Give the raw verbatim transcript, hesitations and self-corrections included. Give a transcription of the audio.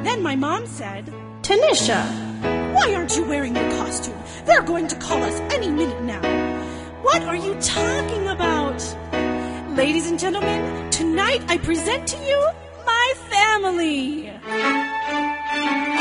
Then my mom said, Tanisha, why aren't you wearing your costume? They're going to call us any minute now. What are you talking about? Ladies and gentlemen, tonight I present to you my family.